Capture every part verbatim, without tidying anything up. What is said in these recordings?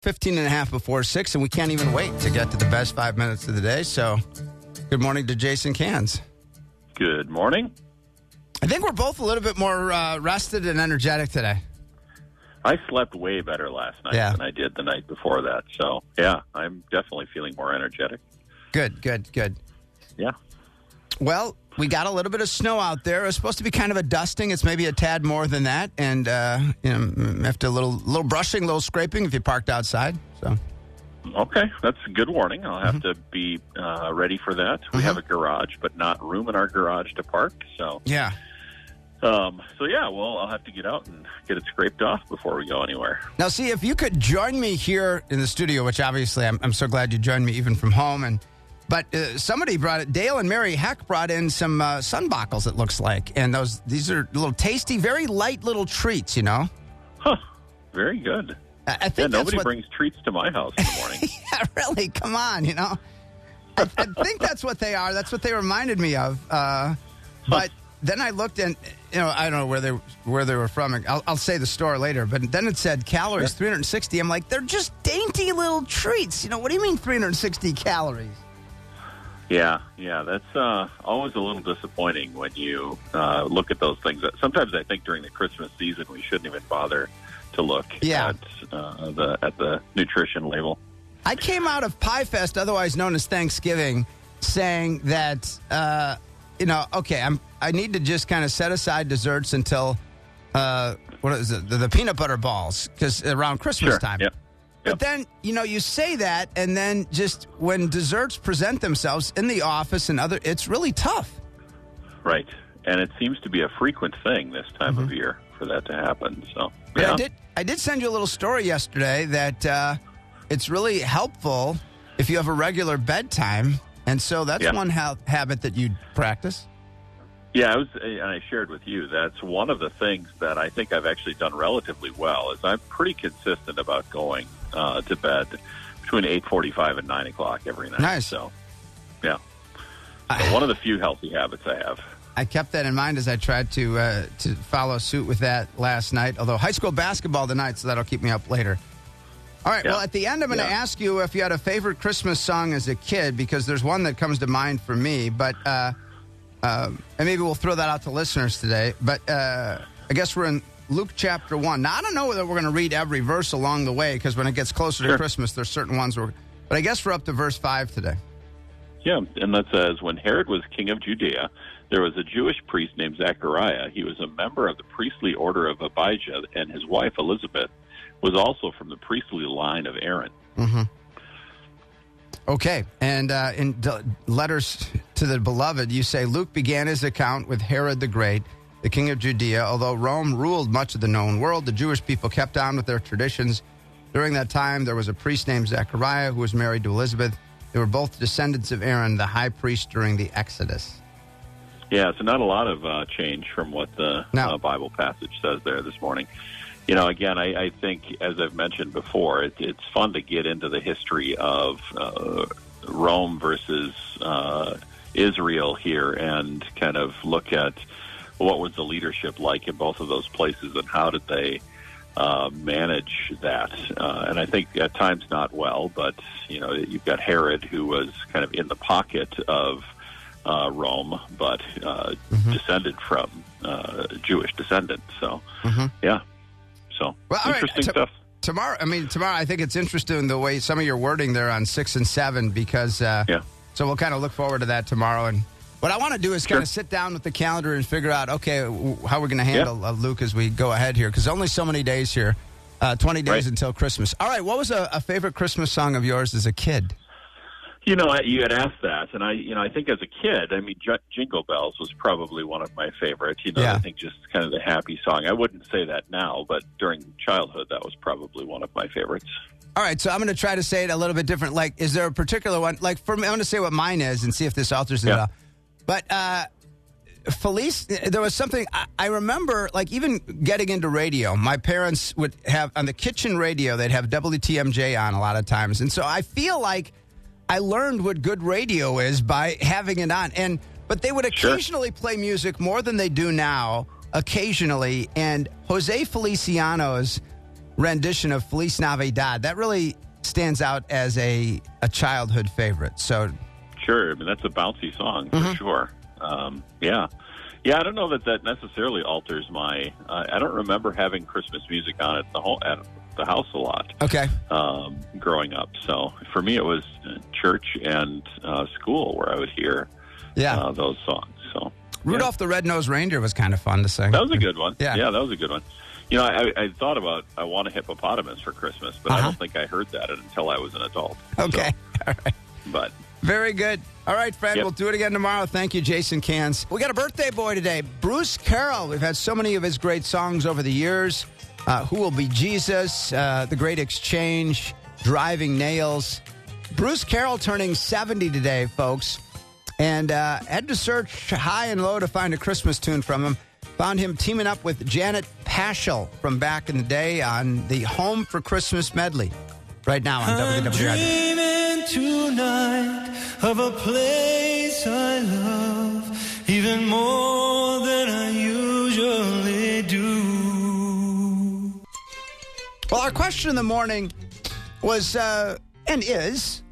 fifteen and a half before six, and we can't even wait to get to the best five minutes of the day. So, good morning to Jason Cans. Good morning. I think we're both a little bit more uh, rested and energetic today. I slept way better last night yeah. than I did the night before that. So, yeah, I'm definitely feeling more energetic. Good, good, good. Yeah. Well, we got a little bit of snow out there. It was supposed to be kind of a dusting. It's maybe a tad more than that. And, uh, you know, after a little little brushing, a little scraping if you parked outside. So, okay, that's a good warning. I'll have mm-hmm. to be uh, ready for that. We mm-hmm. have a garage, but not room in our garage to park. So, yeah. Um, so, yeah, well, I'll have to get out and get it scraped off before we go anywhere. Now, see, if you could join me here in the studio, which obviously I'm, I'm so glad you joined me even from home. And But uh, somebody brought it, Dale and Mary Heck brought in some uh, sunbuckles, it looks like. And those these are little tasty, very light little treats, you know? Huh. Very good. I, I think yeah, nobody what... brings treats to my house in the morning. yeah, really? Come on, you know? I, I think that's what they are. That's what they reminded me of. Uh, but then I looked and, you know, I don't know where they where they were from. I'll, I'll say the store later. But then it said calories, yeah. three hundred sixty. I'm like, they're just dainty little treats. You know, what do you mean three hundred sixty calories? Yeah, yeah, that's uh, always a little disappointing when you uh, look at those things. Sometimes I think during the Christmas season we shouldn't even bother to look yeah. at uh, the at the nutrition label. I came out of Pie Fest, otherwise known as Thanksgiving, saying that uh, you know, okay, I'm I need to just kind of set aside desserts until uh, what is it, the, the peanut butter balls, because around Christmas sure. time. Yep. But then, you know, you say that, and then just when desserts present themselves in the office and other, it's really tough. Right. And it seems to be a frequent thing this time mm-hmm. of year for that to happen. So, but yeah. I did, I did send you a little story yesterday that uh, it's really helpful if you have a regular bedtime. And so that's yeah. one ha- habit that you practice. Yeah, I was, and I shared with you, that's one of the things that I think I've actually done relatively well, is I'm pretty consistent about going uh, to bed between eight forty-five and nine o'clock every night. Nice. So, yeah. So I, one of the few healthy habits I have. I kept that in mind as I tried to uh, to follow suit with that last night, although high school basketball tonight, so that'll keep me up later. All right, yeah. Well, at the end, I'm going to yeah. ask you if you had a favorite Christmas song as a kid, because there's one that comes to mind for me, but... Uh, Uh, and maybe we'll throw that out to listeners today. But uh, I guess we're in Luke chapter one. Now, I don't know whether we're going to read every verse along the way, because when it gets closer sure. to Christmas, there's certain ones where... But I guess we're up to verse five today. Yeah, and that says, when Herod was king of Judea, there was a Jewish priest named Zechariah. He was a member of the priestly order of Abijah, and his wife Elizabeth was also from the priestly line of Aaron. Mm-hmm. Okay, and uh, in d- letters to the beloved, you say, Luke began his account with Herod the Great, the king of Judea. Although Rome ruled much of the known world, the Jewish people kept on with their traditions. During that time, there was a priest named Zechariah who was married to Elizabeth. They were both descendants of Aaron, the high priest during the Exodus. Yeah, so not a lot of uh, change from what the no. uh, Bible passage says there this morning. You know, again, I, I think, as I've mentioned before, it, it's fun to get into the history of uh, Rome versus uh, Israel here and kind of look at what was the leadership like in both of those places and how did they uh, manage that. Uh, and I think at times not well, but, you know, you've got Herod, who was kind of in the pocket of uh, Rome, but uh, mm-hmm. descended from uh, Jewish descendants. So, mm-hmm. yeah. So, well, interesting right. T- stuff. Tomorrow, I mean, tomorrow, I think it's interesting the way some of your wording there on six and seven, because, uh, yeah. so we'll kind of look forward to that tomorrow. And what I want to do is sure. kind of sit down with the calendar and figure out, okay, how we're going to handle yeah. uh, Luke as we go ahead here, because only so many days here, uh, twenty days right. until Christmas. All right, what was a, a favorite Christmas song of yours as a kid? You know, you had asked that, and I, you know, I think as a kid, I mean, J- Jingle Bells was probably one of my favorites. You know, yeah. I think just kind of the happy song. I wouldn't say that now, but during childhood, that was probably one of my favorites. All right, so I'm going to try to say it a little bit different. Like, is there a particular one? Like, for me, I'm going to say what mine is and see if this alters it yeah. at all. But uh, Felice, there was something I, I remember, like, even getting into radio. My parents would have, on the kitchen radio, they'd have W T M J on a lot of times. And so I feel like I learned what good radio is by having it on. And but they would occasionally sure. play music more than they do now, occasionally. And Jose Feliciano's rendition of Feliz Navidad. That really stands out as a, a childhood favorite. So, sure. I mean, that's a bouncy song for mm-hmm. sure. Um, yeah. Yeah, I don't know that that necessarily alters my... Uh, I don't remember having Christmas music on at the, whole, at the house a lot. Okay. Um, growing up. So for me, it was church and uh, school where I would hear yeah. uh, those songs. So Rudolph yeah. the Red-Nosed Reindeer was kind of fun to sing. That was a good one. Yeah. Yeah, that was a good one. You know, I, I thought about I want a hippopotamus for Christmas, but uh-huh. I don't think I heard that until I was an adult. Okay. So, all right. But... Very good. All right, friend, yep. We'll do it again tomorrow. Thank you, Jason Cans. We got a birthday boy today, Bruce Carroll. We've had so many of his great songs over the years. Uh, Who Will Be Jesus, uh, The Great Exchange, Driving Nails. Bruce Carroll turning seventy today, folks. And uh, had to search high and low to find a Christmas tune from him. Found him teaming up with Janet Paschal from back in the day on the Home for Christmas medley. Right now on W W I B. Tonight of a place I love even more than I usually do. Well, our question in the morning was uh, and is,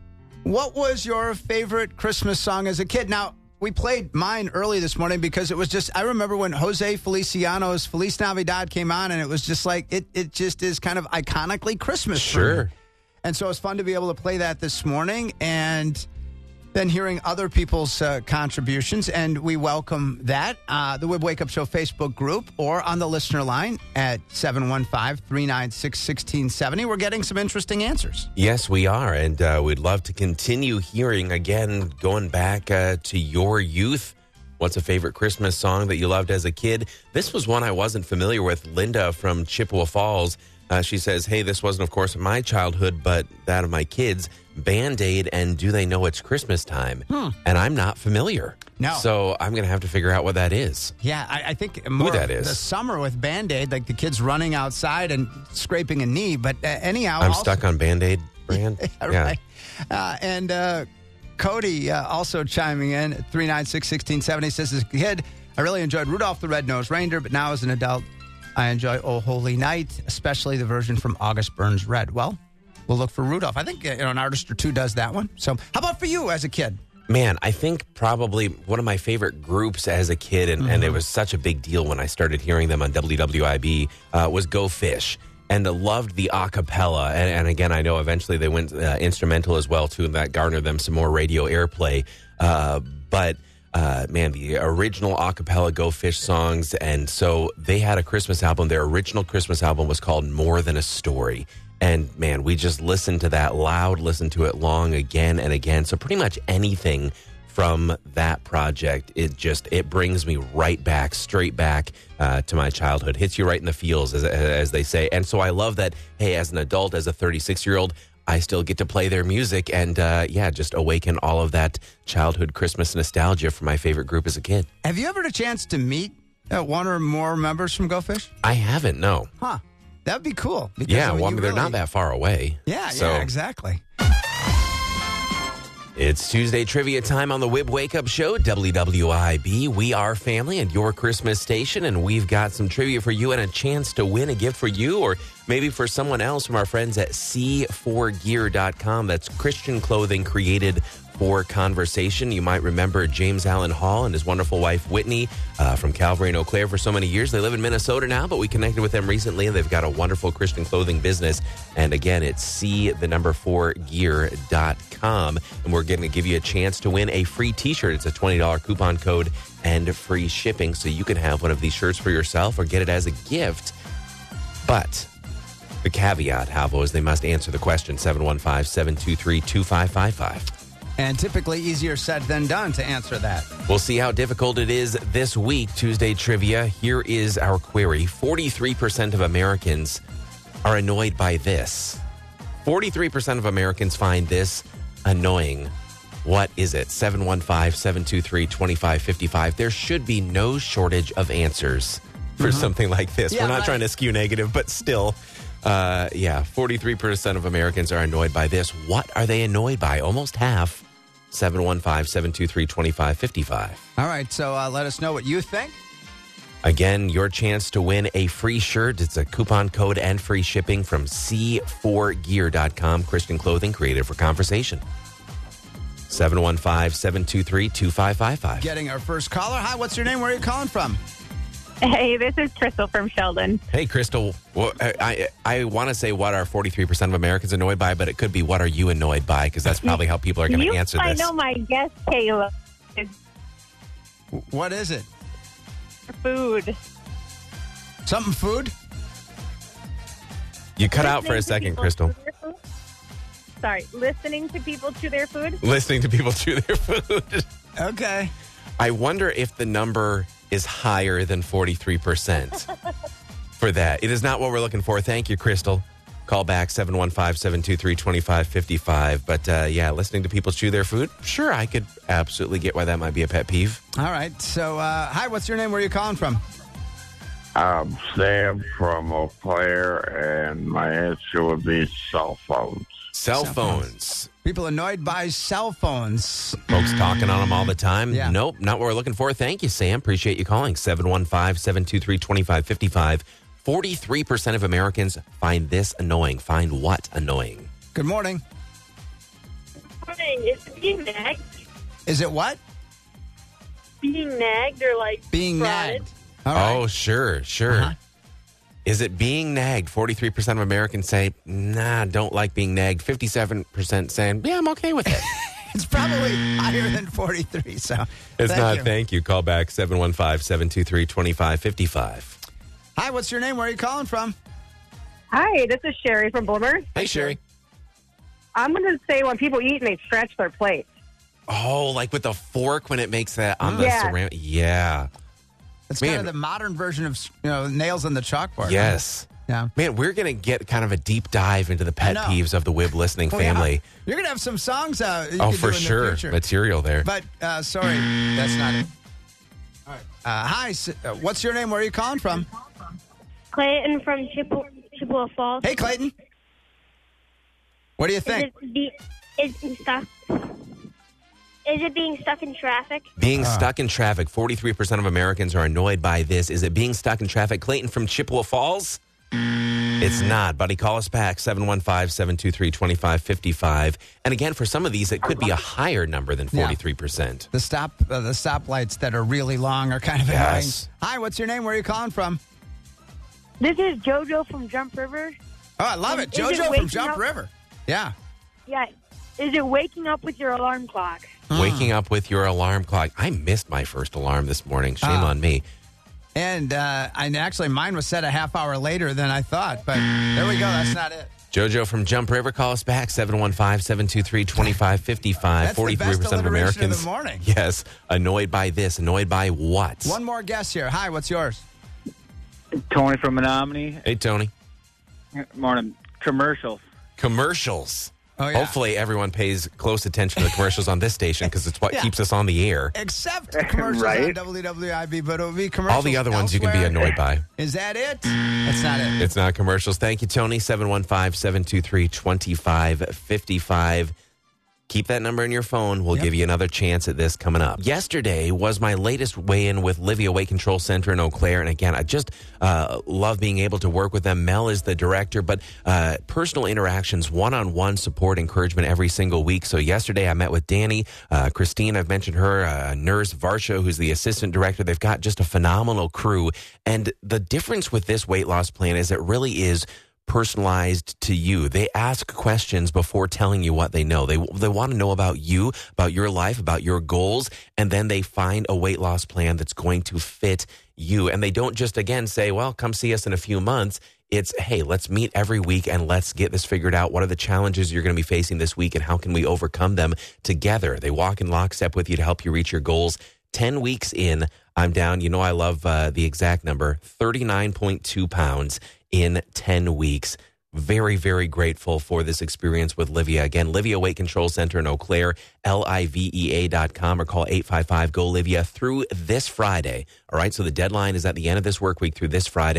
what was your favorite Christmas song as a kid? Now, we played mine early this morning because it was just, I remember when Jose Feliciano's Feliz Navidad came on, and it was just like, it, it just is kind of iconically Christmas. Sure. And so it's fun to be able to play that this morning and then hearing other people's uh, contributions. And we welcome that. Uh, the Wib Wake Up Show Facebook group or on the listener line at seven one five, three nine six, one six seven zero. We're getting some interesting answers. Yes, we are. And uh, we'd love to continue hearing, again, going back uh, to your youth. What's a favorite Christmas song that you loved as a kid? This was one I wasn't familiar with. Linda from Chippewa Falls. Uh, she says, hey, this wasn't, of course, my childhood, but that of my kids, Band-Aid and Do They Know It's Christmas Time? Hmm. And I'm not familiar. No. So I'm going to have to figure out what that is. Yeah, I, I think more Who that is. The summer with Band-Aid, like the kids running outside and scraping a knee. But uh, anyhow. I'm also, stuck on Band-Aid brand. yeah, yeah. Right. Uh, and uh, Cody uh, also chiming in at three nine six, one six seven zero. He says, as a kid, I really enjoyed Rudolph the Red-Nosed Reindeer, but now as an adult, I enjoy Oh Holy Night, especially the version from August Burns Red. Well, we'll look for Rudolph. I think you know, an artist or two does that one. So how about for you as a kid? Man, I think probably one of my favorite groups as a kid, and, mm-hmm. and it was such a big deal when I started hearing them on W W I B, uh, was Go Fish. And I loved the a cappella. And, and again, I know eventually they went uh, instrumental as well, too, and that garnered them some more radio airplay. Uh, but... Uh, man, the original a cappella Go Fish songs. And so they had a Christmas album. Their original Christmas album was called More Than a Story. And man, we just listened to that loud, listened to it long again and again. So pretty much anything from that project, it just, it brings me right back, straight back uh, to my childhood. Hits you right in the feels, as, as they say. And so I love that, hey, as an adult, as a thirty-six-year-old, I still get to play their music and, uh, yeah, just awaken all of that childhood Christmas nostalgia for my favorite group as a kid. Have you ever had a chance to meet uh, one or more members from Go Fish? I haven't, no. Huh. That'd be cool. Because, yeah, I mean, well, I mean, really... they're not that far away. Yeah, so. yeah, exactly. It's Tuesday trivia time on the Wib Wake Up Show, W W I B. We are family and your Christmas station, and we've got some trivia for you and a chance to win a gift for you or maybe for someone else from our friends at C four gear dot com. That's Christian clothing created for conversation. You might remember James Allen Hall and his wonderful wife, Whitney, uh, from Calvary and Eau Claire for so many years. They live in Minnesota now, but we connected with them recently, and they've got a wonderful Christian clothing business. And again, it's C, the number four, gear dot com. And we're going to give you a chance to win a free T-shirt. It's a twenty dollars coupon code and free shipping, so you can have one of these shirts for yourself or get it as a gift. But the caveat, Halvo, is they must answer the question, seven one five, seven two three, two five five five. And typically easier said than done to answer that. We'll see how difficult it is this week. Tuesday trivia. Here is our query. forty-three percent of Americans are annoyed by this. forty-three percent of Americans find this annoying. What is it? seven one five, seven two three, two five five five. There should be no shortage of answers for mm-hmm. something like this. Yeah, We're not right. trying to skew negative, but still. Uh, yeah, forty-three percent of Americans are annoyed by this. What are they annoyed by? Almost half. seven one five, seven two three, two five five five. All right, so uh, let us know what you think. Again, your chance to win a free shirt. It's a coupon code and free shipping from C four gear dot com. Christian clothing created for conversation. seven one five, seven two three, two five five five. Getting our first caller. Hi, what's your name? Where are you calling from? Hey, this is Crystal from Sheldon. Hey, Crystal. Well, I I, I want to say what are forty-three percent of Americans annoyed by, but it could be what are you annoyed by, because that's probably how people are going to answer I this. know my guess, Kayla, is What is it? food. Something food? You cut out for a Listening to second, people Crystal. chew their food? Sorry, listening to people chew their food? Listening to people chew their food. Okay. I wonder if the number is higher than forty-three percent for that. It is not what we're looking for. Thank you, Crystal. Call back seven one five, seven two three, two five five five. But uh, yeah, listening to people chew their food, sure, I could absolutely get why that might be a pet peeve. All right. So, uh, hi, what's your name? Where are you calling from? I'm Sam from Eau Claire, and my answer would be cell phones. Cell Cell phones. People annoyed by cell phones. Folks talking on them all the time. Yeah. Nope, not what we're looking for. Thank you, Sam. Appreciate you calling. seven one five, seven two three, two five five five. forty-three percent of Americans find this annoying. Find what annoying? Good morning. Morning. Is being nagged? Is it what? Being nagged or like Being prodded? nagged. All right. Oh, sure, sure. Uh-huh. Is it being nagged? forty-three percent of Americans say, nah, don't like being nagged. fifty-seven percent saying, yeah, I'm okay with it. It's probably higher than forty-three, so It's thank not. you. Thank you. Call back seven one five, seven two three, two five five five. Hi, what's your name? Where are you calling from? Hi, this is Sherry from Boulder. Hey, Sherry. I'm going to say when people eat and they stretch their plate. Oh, like with the fork when it makes that on the Yeah. ceramic. Yeah. It's Man. kind of the modern version of, you know, nails on the chalkboard. Yes. Yeah. Man, we're going to get kind of a deep dive into the I pet know. peeves of the W I B listening Oh, yeah. family. You're going to have some songs uh, you Oh, could for do in sure. the future. Material there. But, uh, sorry, that's not it. All right. Uh, hi, s- uh, what's your name? Where are you calling from? Clayton from Chippewa, Chippewa Falls. Hey, Clayton. What do you Is think? it be, is it stuck? Is it being stuck in traffic? Being Uh. stuck in traffic. forty-three percent of Americans are annoyed by this. Is it being stuck in traffic? Clayton from Chippewa Falls? It's not, buddy. Call us back, seven one five, seven two three, two five five five. And again, for some of these, it could be a higher number than Yeah. forty-three percent. The stop, uh, the stoplights that are really long are kind of Yes. annoying. Hi, what's your name? Where are you calling from? This is JoJo from Jump River. Oh, I love it. Is it JoJo from waking Jump up? River. Yeah. Yeah. Is it waking up with your alarm clock? Waking up with your alarm clock. I missed my first alarm this morning. Shame Ah. on me. And uh, I actually, mine was set a half hour later than I thought. But there we go. That's not it. JoJo from Jump River, call us back, seven one five, seven two three, two five five five. That's the forty-three best percent of alliteration of Americans. the morning. Yes. Annoyed by this. Annoyed by what? One more guess here. Hi, what's yours? Tony from Menominee. Hey, Tony. Morning. Commercials. Commercials. Oh, yeah. Hopefully everyone pays close attention to the commercials on this station because it's what Yeah. keeps us on the air. Except commercials on Right. W W I B, but it would be commercials All the other ones you can be elsewhere. annoyed by. Is that it? That's not it. It's not commercials. Thank you, Tony. seven one five, seven two three, two five five five. Keep that number in your phone. We'll Yep. give you another chance at this coming up. Yesterday was my latest weigh-in with Livia Weight Control Center in Eau Claire. And again, I just uh, love being able to work with them. Mel is the director, but uh, personal interactions, one-on-one support, encouragement every single week. So yesterday I met with Danny, uh, Christine, I've mentioned her, uh, nurse Varsha, who's the assistant director. They've got just a phenomenal crew. And the difference with this weight loss plan is it really is personalized to you. They ask questions before telling you what they know. They they want to know about you, about your life, about your goals, and then they find a weight loss plan that's going to fit you. And they don't just, again, say, well, come see us in a few months. It's, hey, let's meet every week and let's get this figured out. What are the challenges you're going to be facing this week and how can we overcome them together? They walk in lockstep with you to help you reach your goals. ten weeks in, I'm down, you know I love uh, the exact number, thirty-nine point two pounds in ten weeks. Very, very grateful for this experience with Livia. Again, Livia Weight Control Center in Eau Claire, L I V E A dot com, or call eight five five, G O, Livia through this Friday. All right, so the deadline is at the end of this work week through this Friday.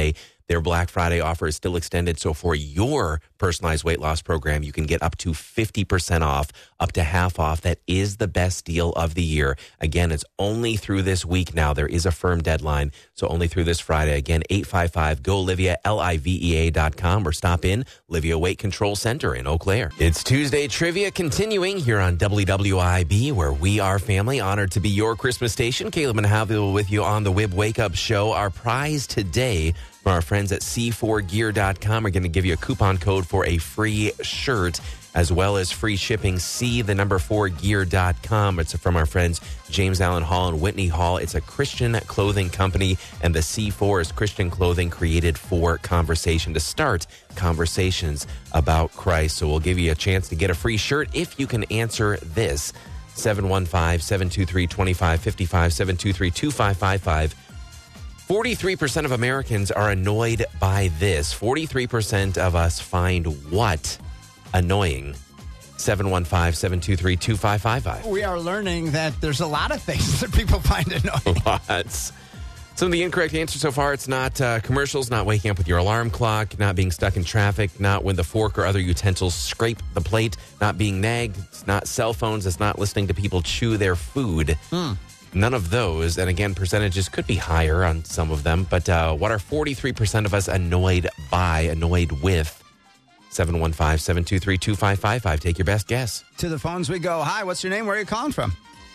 Their Black Friday offer is still extended, so for your personalized weight loss program, you can get up to fifty percent off, up to half off. That is the best deal of the year. Again, it's only through this week now. There is a firm deadline, so only through this Friday. Again, eight five five, G O, Livia, L I V E A dot com, or stop in Livia Weight Control Center in Eau Claire. It's Tuesday Trivia continuing here on W W I B, where we are family. Honored to be your Christmas station. Caleb and Haviel with you on the W I B Wake Up Show. Our prize today from our friends at C four gear dot com. We're going to give you a coupon code for a free shirt, as well as free shipping. C, the number four gear dot com. It's from our friends James Allen Hall and Whitney Hall. It's a Christian clothing company, and the C four is Christian clothing created for conversation, to start conversations about Christ. So we'll give you a chance to get a free shirt if you can answer this. seven one five, seven two three, two five five five, seven two three, two five five five. forty-three percent of Americans are annoyed by this. forty-three percent of us find what annoying? seven one five, seven two three, two five five five. We are learning that there's a lot of things that people find annoying. Lots. Some of the incorrect answers so far: it's not uh, commercials, not waking up with your alarm clock, not being stuck in traffic, not when the fork or other utensils scrape the plate, not being nagged, it's not cell phones, it's not listening to people chew their food. Hmm. None of those. And again, percentages could be higher on some of them. But uh, what are forty-three percent of us annoyed by, annoyed with? seven one five, seven two three, two five five five. Take your best guess. To the phones we go. Hi, what's your name? Where are you calling from?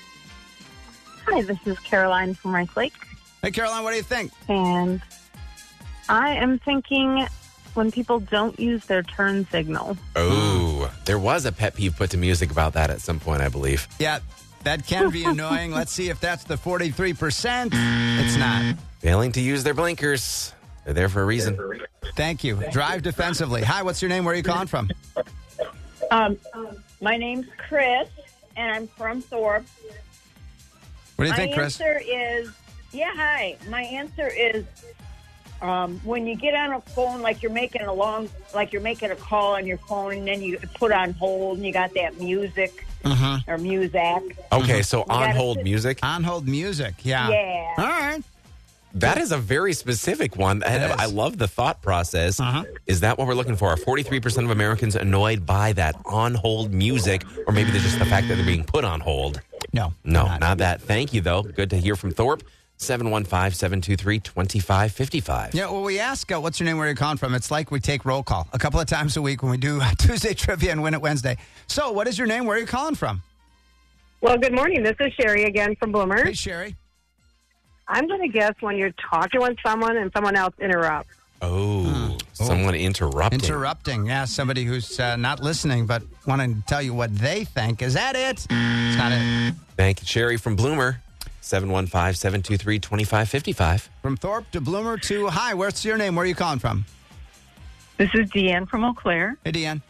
Hi, this is Caroline from Rice Lake. Hey, Caroline, what do you think? And I am thinking when people don't use their turn signal. Oh, there was a pet peeve put to music about that at some point, I believe. Yeah, that can be annoying. Let's see if that's the forty-three percent. It's not. Failing to use their blinkers. They're there for a reason. Thank you. Drive defensively. Hi, what's your name? Where are you calling from? Um, my name's Chris, and I'm from Thorpe. What do you think, Chris? My answer is, yeah, hi. My answer is um, when you get on a phone, like you're making a long, like you're making a call on your phone, and then you put on hold, and you got that music Mm-hmm. or music. Okay, so You on gotta hold sit- music. On hold music. Yeah. Yeah. All right. That is a very specific one. And is. I love the thought process. Uh-huh. Is that what we're looking for? Are forty-three percent of Americans annoyed by that on hold music? Or maybe they're just the fact that they're being put on hold? No. No, not. not that. Thank you, though. Good to hear from Thorpe. seven one five, seven two three, two five five five. Yeah, well, we ask, uh, what's your name, where you're calling from? It's like we take roll call a couple of times a week when we do Tuesday Trivia and Win It Wednesday. So, what is your name? Where are you calling from? Well, good morning. This is Sherry again from Bloomer. Hey, Sherry. I'm going to guess when you're talking with someone and someone else interrupts. Oh, someone interrupting. Interrupting. Yeah, somebody who's uh, not listening but wanting to tell you what they think. Is that it? It's not it. Thank you, Sherry from Bloomer. seven one five, seven two three, two five five five. From Thorpe to Bloomer to hi. What's your name? Where are you calling from? This is Deanne from Eau Claire. Hey, Deanne.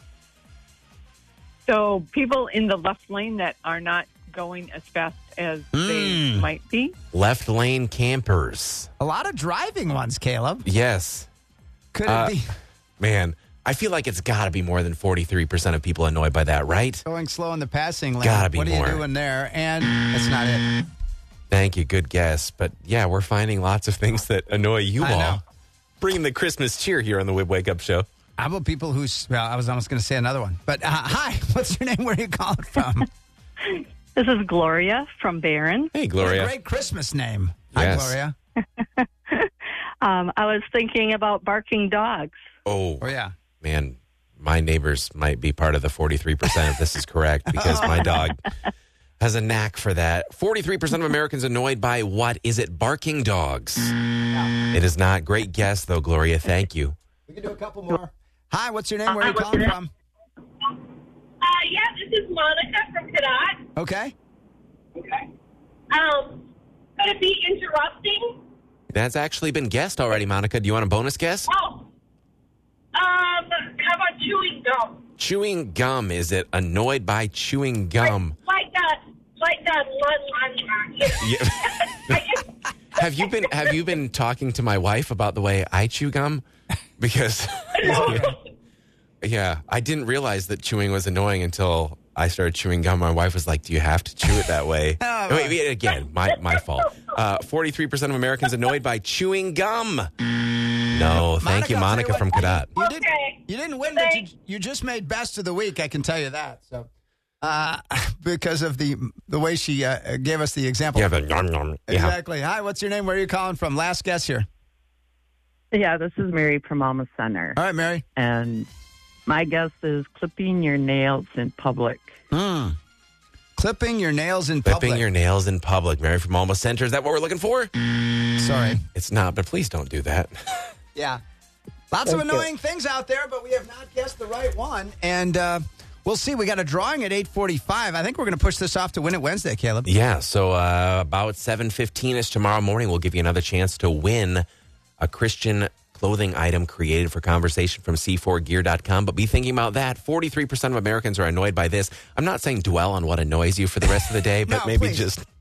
So people in the left lane that are not going as fast as they might be. Left lane campers. A lot of driving ones, Caleb. Yes. Could it Uh, be Man, I feel like it's got to be more than forty-three percent of people annoyed by that, right? going slow in the passing lane? Gotta be what are more. you doing there? And it's not it. Thank you. Good guess. But yeah, we're finding lots of things that annoy you I all. know. Bringing the Christmas cheer here on the W I B Wake Up Show. How about people who, well, I was almost going to say another one. But uh, hi, what's your name? Where are you calling from? This is Gloria from Barron. Hey, What a Gloria. great Christmas name. Yes. Hi, Gloria. Um, I was thinking about barking dogs. Oh, Oh, yeah. man, my neighbors might be part of the forty-three percent if this is correct, because my dog has a knack for that. forty-three percent of Americans annoyed by what? Is it barking dogs? It is not. Great guess, though, Gloria. Thank you. We can do a couple more. Hi, what's your name? Where are you calling from? Uh, yeah, this is Monica from Cadott. Okay. Okay. Um, could it be interrupting? That's actually been guessed already, Monica. Do you want a bonus guess? Oh. Um, how about chewing gum? Chewing gum. Is it annoyed by chewing gum? Like that, like that one, Yeah. Have you been Have you been talking to my wife about the way I chew gum? Because yeah, I didn't realize that chewing was annoying until I started chewing gum. My wife was like, "Do you have to chew it that way?" Oh, wait, wait, again, my my fault. Uh, Forty-three percent of Americans annoyed by chewing gum. No, thank you, Monica from Cadott. You didn't, you didn't win, but you, you just made best of the week, I can tell you that. So, uh, because of the the way she uh, gave us the example. Yeah, the nom nom. Exactly. Yeah. Hi, what's your name? Where are you calling from? Last guess here. Yeah, this is Mary from Alma Center. All right, Mary. And my guess is clipping your nails in public. Mm. Clipping your nails in public. Clipping your nails in public. Mary from Alma Center. Is that what we're looking for? Sorry. It's not, but please don't do that. Yeah. Lots Thank of annoying you. things out there, but we have not guessed the right one. And uh, we'll see. We got a drawing at eight forty-five. I think we're going to push this off to Win It Wednesday, Caleb. Yeah, so uh, about seven fifteen-ish tomorrow morning, we'll give you another chance to win a Christian clothing item created for conversation from C four gear dot com. But be thinking about that. forty-three percent of Americans are annoyed by this. I'm not saying dwell on what annoys you for the rest of the day, but no, maybe please. just